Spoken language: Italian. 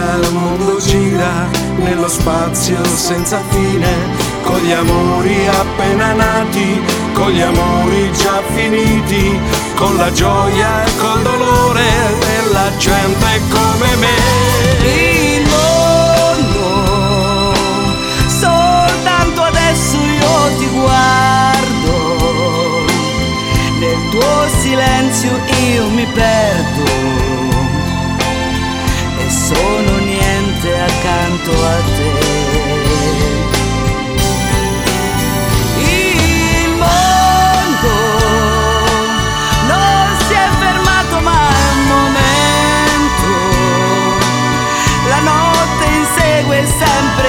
il mondo gira nello spazio senza fine, con gli amori appena nati, con gli amori già finiti, con la gioia e col dolore della gente come me. Il mondo, soltanto adesso io ti guardo, nel tuo silenzio io mi perdo e sono niente accanto a te. Sempre